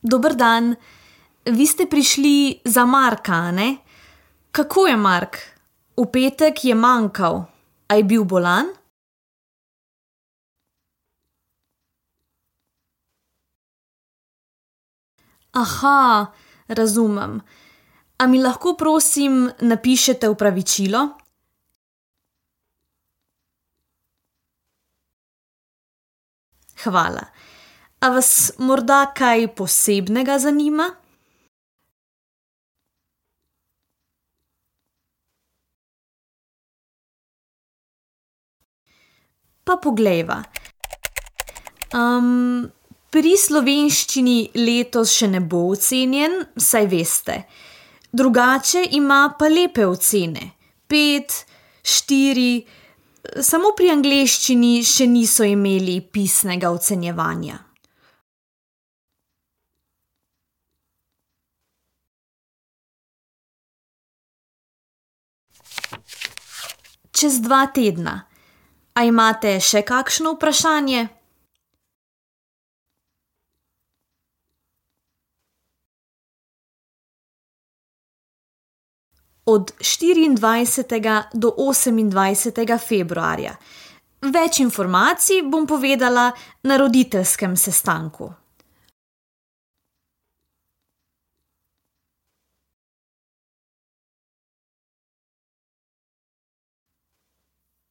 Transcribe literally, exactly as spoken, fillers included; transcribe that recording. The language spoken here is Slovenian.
Dober dan, vi ste prišli za Marka, ne? Kako je Mark? V petek je manjkal. A je bil bolan? Aha, razumem. A mi lahko prosim napišete opravičilo? Hvala. A vas morda kaj posebnega zanima? Pa poglejva. Um, pri slovenščini letos še ne bo ocenjen, saj veste. Drugače ima pa lepe ocene. Pet, štiri, samo pri angleščini še niso imeli pisnega ocenjevanja. Čez dva tedna. A imate še kakšno vprašanje? Od štiriindvajsetega do osemindvajsetega februarja. Več informacij bom povedala na roditeljskem sestanku.